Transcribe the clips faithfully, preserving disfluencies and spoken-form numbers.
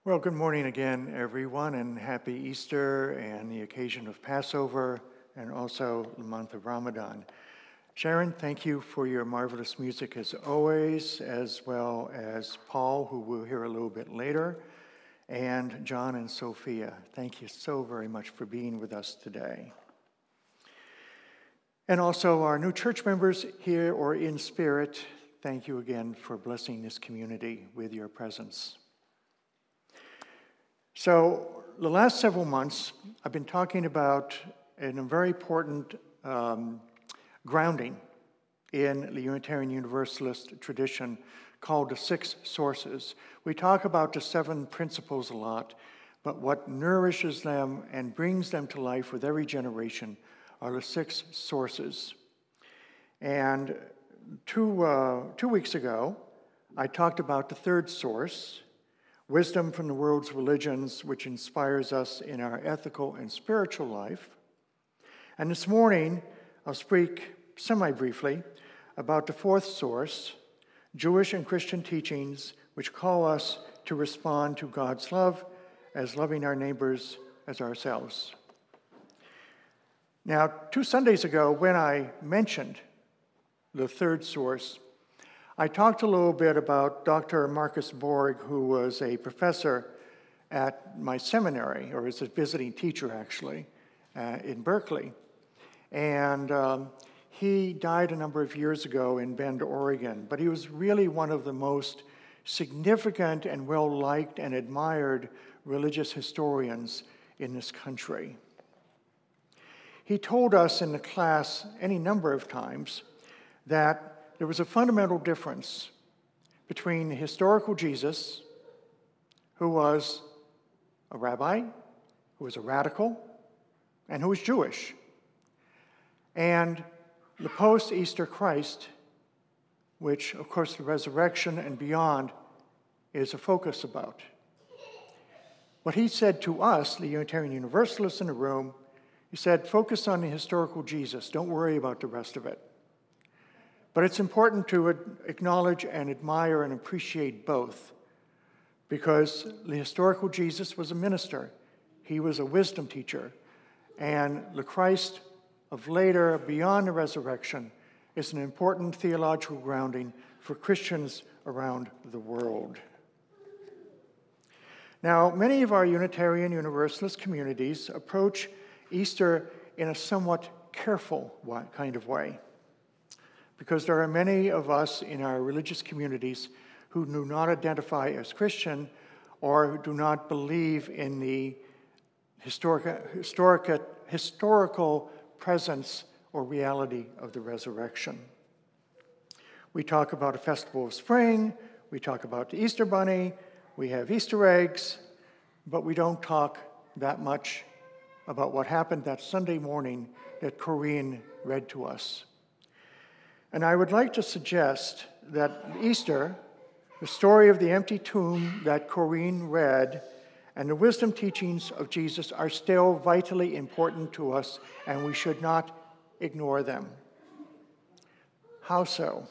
Well, good morning again, everyone, and happy Easter and the occasion of Passover and also the month of Ramadan. Sharon, thank you for your marvelous music as always, as well as Paul, who we'll hear a little bit later, and John and Sophia. Thank you so very much for being with us today. And also our new church members here or in spirit, thank you again for blessing this community with your presence. So the last several months, I've been talking about a very important um, grounding in the Unitarian Universalist tradition called the Six Sources. We talk about the seven principles a lot, but what nourishes them and brings them to life with every generation are the six sources. And two, uh, two weeks ago, I talked about the third source, wisdom from the world's religions, which inspires us in our ethical and spiritual life. And this morning, I'll speak semi-briefly about the fourth source, Jewish and Christian teachings, which call us to respond to God's love as loving our neighbors as ourselves. Now, two Sundays ago, when I mentioned the third source, I talked a little bit about Doctor Marcus Borg, who was a professor at my seminary, or is a visiting teacher actually, uh, in Berkeley. And um, he died a number of years ago in Bend, Oregon, but he was really one of the most significant and well-liked and admired religious historians in this country. He told us in the class any number of times that there was a fundamental difference between the historical Jesus, who was a rabbi, who was a radical, and who was Jewish, and the post-Easter Christ, which, of course, the resurrection and beyond is a focus about. What he said to us, the Unitarian Universalists in the room, he said, focus on the historical Jesus. Don't worry about the rest of it. But it's important to acknowledge and admire and appreciate both, because the historical Jesus was a minister. He was a wisdom teacher. And the Christ of later, beyond the resurrection, is an important theological grounding for Christians around the world. Now, many of our Unitarian Universalist communities approach Easter in a somewhat careful kind of way, because there are many of us in our religious communities who do not identify as Christian or who do not believe in the historic, historic, historical presence or reality of the resurrection. We talk about a festival of spring, we talk about the Easter bunny, we have Easter eggs, but we don't talk that much about what happened that Sunday morning that Corinne read to us. And I would like to suggest that Easter, the story of the empty tomb that Corinne read, and the wisdom teachings of Jesus are still vitally important to us, and we should not ignore them. How so?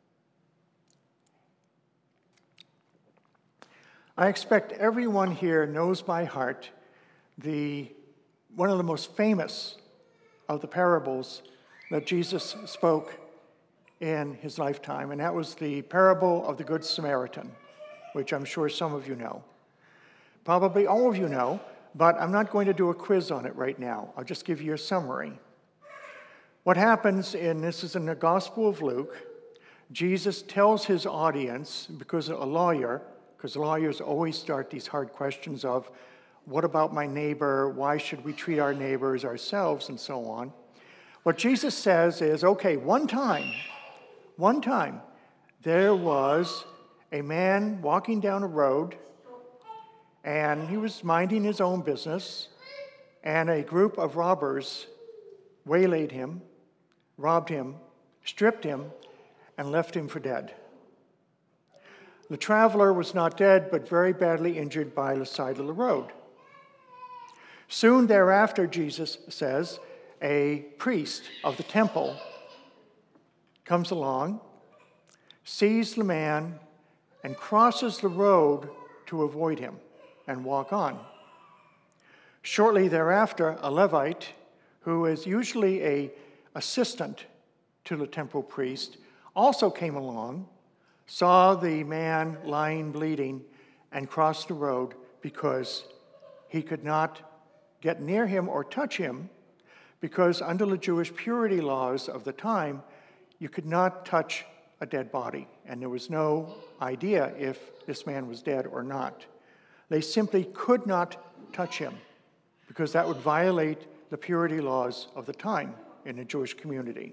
I expect everyone here knows by heart the one of the most famous of the parables that Jesus spoke in his lifetime, and that was the parable of the Good Samaritan, which I'm sure some of you know. Probably all of you know, but I'm not going to do a quiz on it right now. I'll just give you a summary. What happens in, this is in the Gospel of Luke, Jesus tells his audience, because a lawyer, because lawyers always start these hard questions of, what about my neighbor? Why should we treat our neighbors ourselves, and so on. What Jesus says is, okay, one time, One time, there was a man walking down a road, and he was minding his own business, and a group of robbers waylaid him, robbed him, stripped him, and left him for dead. The traveler was not dead, but very badly injured by the side of the road. Soon thereafter, Jesus says, a priest of the temple comes along, sees the man, and crosses the road to avoid him and walk on. Shortly thereafter, a Levite, who is usually an assistant to the temple priest, also came along, saw the man lying bleeding, and crossed the road because he could not get near him or touch him, because under the Jewish purity laws of the time, you could not touch a dead body, and there was no idea if this man was dead or not. They simply could not touch him, because that would violate the purity laws of the time in the Jewish community.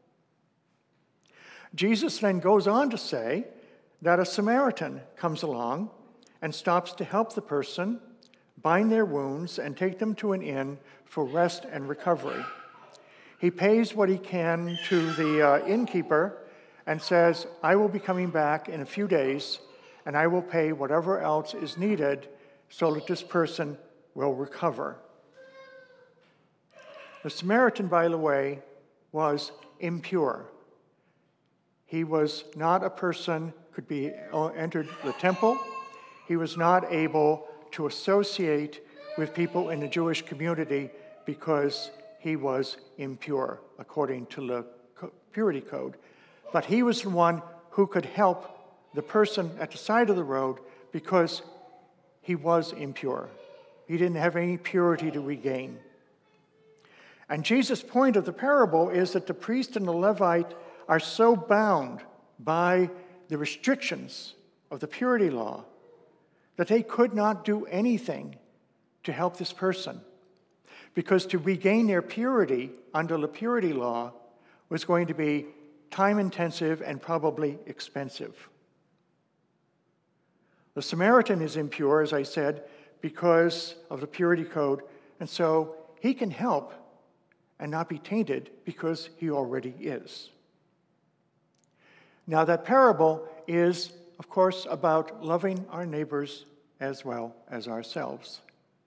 Jesus then goes on to say that a Samaritan comes along and stops to help the person, bind their wounds, and take them to an inn for rest and recovery. He pays what he can to the uh, innkeeper and says, I will be coming back in a few days, and I will pay whatever else is needed so that this person will recover. The Samaritan, by the way, was impure. He was not a person who could be entered the temple. He was not able to associate with people in the Jewish community because he was impure, according to the purity code. But he was the one who could help the person at the side of the road because he was impure. He didn't have any purity to regain. And Jesus' point of the parable is that the priest and the Levite are so bound by the restrictions of the purity law that they could not do anything to help this person, because to regain their purity under the purity law was going to be time-intensive and probably expensive. The Samaritan is impure, as I said, because of the purity code, and so he can help and not be tainted because he already is. Now, that parable is, of course, about loving our neighbors as well as ourselves.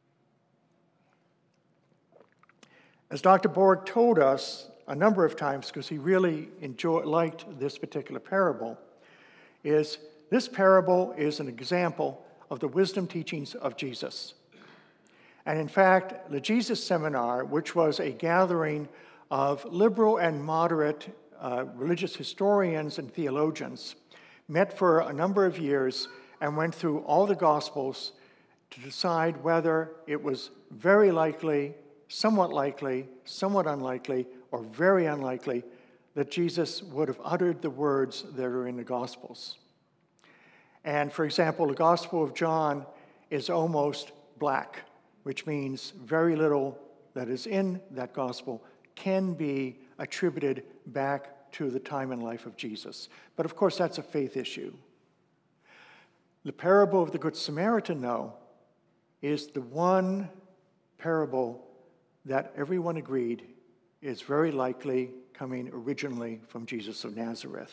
As Doctor Borg told us a number of times, because he really enjoyed, liked this particular parable, is this parable is an example of the wisdom teachings of Jesus. And in fact, the Jesus Seminar, which was a gathering of liberal and moderate uh, religious historians and theologians, met for a number of years and went through all the Gospels to decide whether it was very likely, somewhat likely, somewhat unlikely, or very unlikely that Jesus would have uttered the words that are in the Gospels. And for example, the Gospel of John is almost black, which means very little that is in that Gospel can be attributed back to the time and life of Jesus. But of course, that's a faith issue. The parable of the Good Samaritan, though, is the one parable that everyone agreed is very likely coming originally from Jesus of Nazareth.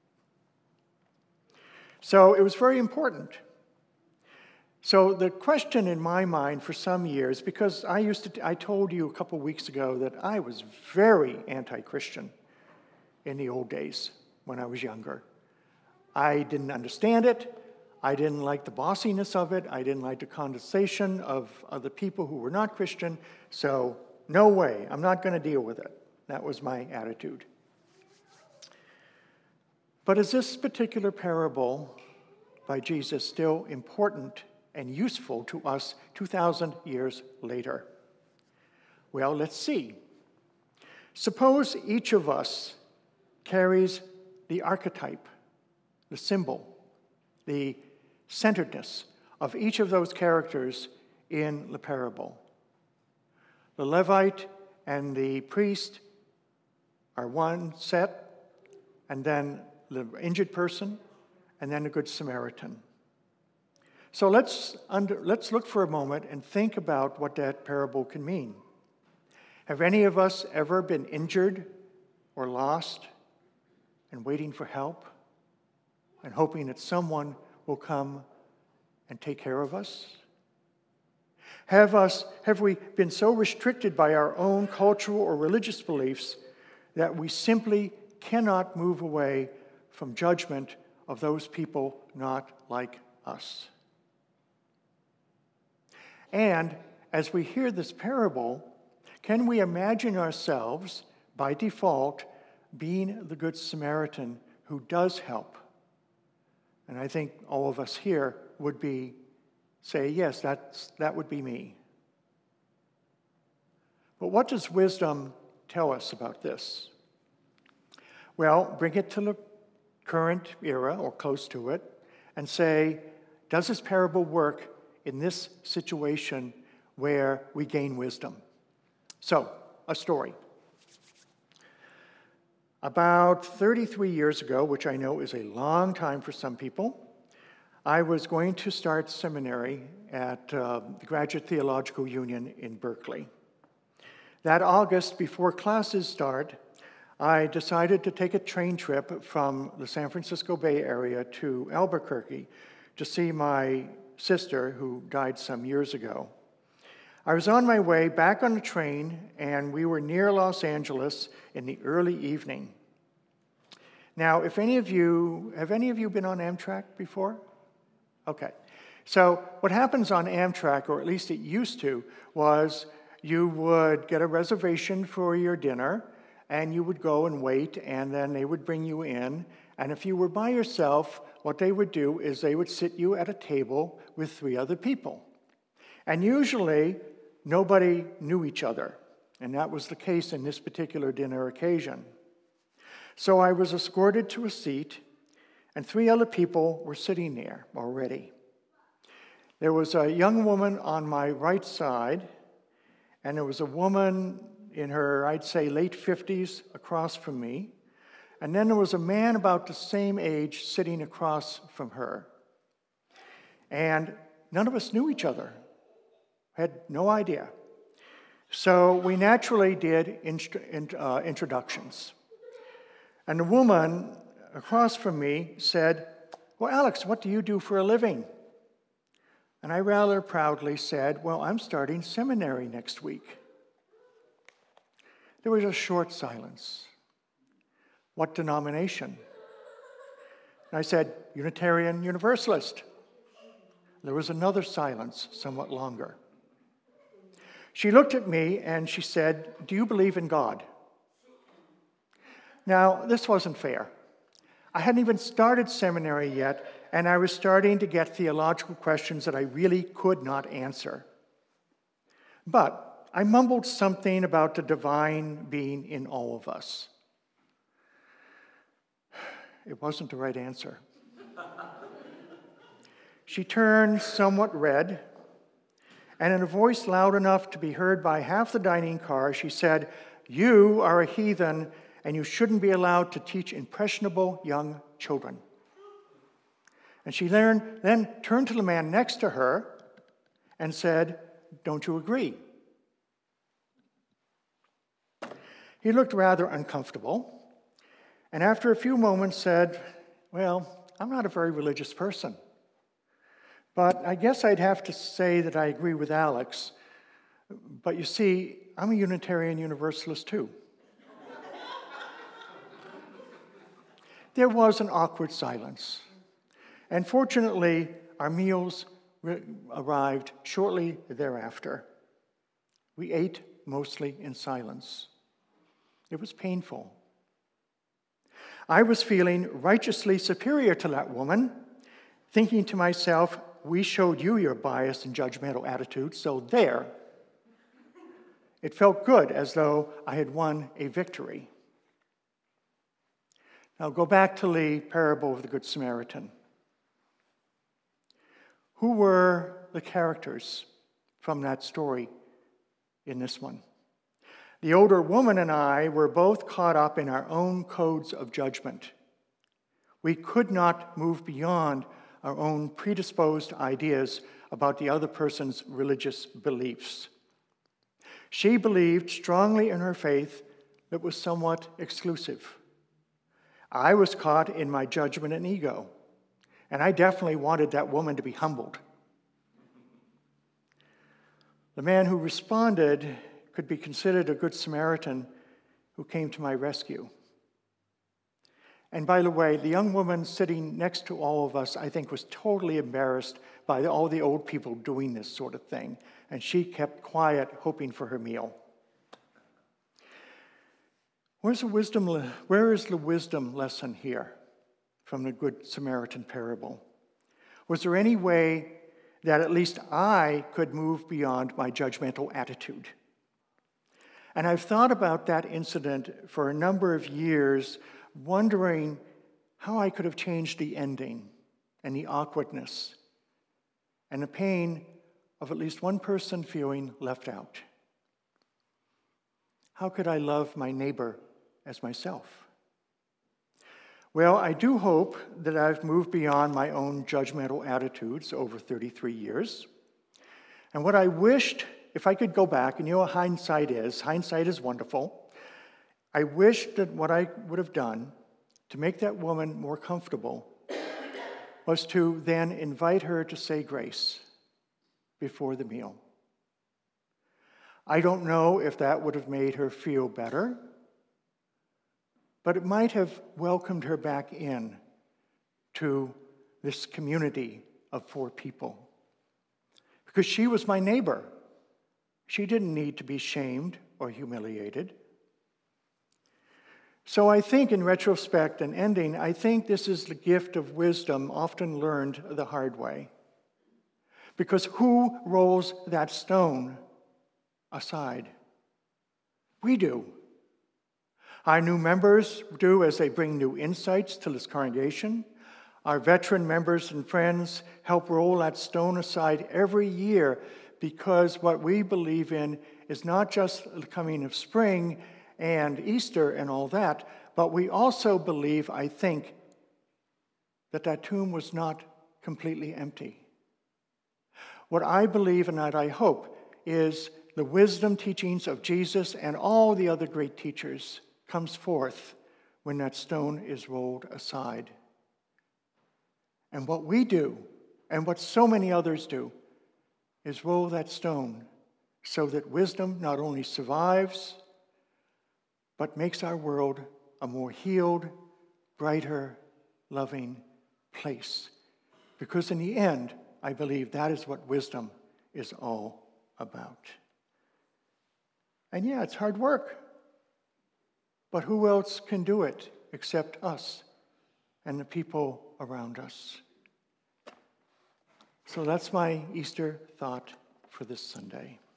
So it was very important. So the question in my mind for some years, because I used to, I told you a couple weeks ago that I was very anti-Christian in the old days when I was younger. I didn't understand it. I didn't like the bossiness of it. I didn't like the condensation of other people who were not Christian. So no way, I'm not going to deal with it. That was my attitude. But is this particular parable by Jesus still important and useful to us two thousand years later? Well, let's see. Suppose each of us carries the archetype, the symbol, the centeredness of each of those characters in the parable. The Levite and the priest are one set, and then the injured person, and then the Good Samaritan. So let's, under, let's look for a moment and think about what that parable can mean. Have any of us ever been injured or lost and waiting for help and hoping that someone will come and take care of us? Have us, have we been so restricted by our own cultural or religious beliefs that we simply cannot move away from judgment of those people not like us? And as we hear this parable, can we imagine ourselves, by default, being the Good Samaritan who does help? And I think all of us here would be, say, yes, that's, that would be me. But what does wisdom tell us about this? Well, bring it to the current era or close to it and say, does this parable work in this situation where we gain wisdom? So, a story. About thirty-three years ago, which I know is a long time for some people, I was going to start seminary at uh, the Graduate Theological Union in Berkeley. That August, before classes start, I decided to take a train trip from the San Francisco Bay Area to Albuquerque to see my sister, who died some years ago. I was on my way back on the train, and we were near Los Angeles in the early evening. Now, if any of you, have any of you been on Amtrak before? Okay. So what happens on Amtrak, or at least it used to, was you would get a reservation for your dinner, and you would go and wait, and then they would bring you in. And if you were by yourself, what they would do is they would sit you at a table with three other people. And usually, nobody knew each other. And that was the case in this particular dinner occasion. So I was escorted to a seat, and three other people were sitting there already. There was a young woman on my right side, and there was a woman in her, I'd say, late fifties across from me. And then there was a man about the same age sitting across from her. And none of us knew each other, had no idea. So we naturally did inst- in, uh, introductions. And the woman across from me said, "Well, Alex, what do you do for a living?" And I rather proudly said, "Well, I'm starting seminary next week." There was a short silence. "What denomination?" And I said, "Unitarian Universalist." There was another silence, somewhat longer. She looked at me and she said, "Do you believe in God?" Now, this wasn't fair. I hadn't even started seminary yet, and I was starting to get theological questions that I really could not answer. But I mumbled something about the divine being in all of us. It wasn't the right answer. She turned somewhat red, and in a voice loud enough to be heard by half the dining car, she said, "You are a heathen, and you shouldn't be allowed to teach impressionable young children." And she then, then turned to the man next to her and said, "Don't you agree?" He looked rather uncomfortable, and after a few moments said, "Well, I'm not a very religious person, but I guess I'd have to say that I agree with Alex. But you see, I'm a Unitarian Universalist too." There was an awkward silence, and fortunately, our meals re- arrived shortly thereafter. We ate mostly in silence. It was painful. I was feeling righteously superior to that woman, thinking to myself, "We showed you your biased and judgmental attitude, so there." It felt good, as though I had won a victory. Now go back to the parable of the Good Samaritan. Who were the characters from that story in this one? The older woman and I were both caught up in our own codes of judgment. We could not move beyond our own predisposed ideas about the other person's religious beliefs. She believed strongly in her faith that was somewhat exclusive. I was caught in my judgment and ego, and I definitely wanted that woman to be humbled. The man who responded could be considered a good Samaritan who came to my rescue. And by the way, the young woman sitting next to all of us, I think, was totally embarrassed by all the old people doing this sort of thing. And she kept quiet, hoping for her meal. Where's the wisdom, where is the wisdom lesson here from the Good Samaritan parable? Was there any way that at least I could move beyond my judgmental attitude? And I've thought about that incident for a number of years, wondering how I could have changed the ending and the awkwardness and the pain of at least one person feeling left out. How could I love my neighbor as myself? Well, I do hope that I've moved beyond my own judgmental attitudes over thirty-three years. And what I wished, if I could go back, and you know what hindsight is, hindsight is wonderful. I wished that what I would have done to make that woman more comfortable was to then invite her to say grace before the meal. I don't know if that would have made her feel better, but it might have welcomed her back in to this community of four people. Because she was my neighbor. She didn't need to be shamed or humiliated. So I think in retrospect and ending, I think this is the gift of wisdom often learned the hard way. Because who rolls that stone aside? We do. Our new members do as they bring new insights to this congregation. Our veteran members and friends help roll that stone aside every year, because what we believe in is not just the coming of spring and Easter and all that, but we also believe, I think, that that tomb was not completely empty. What I believe and that I hope is the wisdom teachings of Jesus and all the other great teachers comes forth when that stone is rolled aside. And what we do, and what so many others do, is roll that stone so that wisdom not only survives, but makes our world a more healed, brighter, loving place. Because in the end, I believe that is what wisdom is all about. And yeah, it's hard work. But who else can do it except us and the people around us? So that's my Easter thought for this Sunday.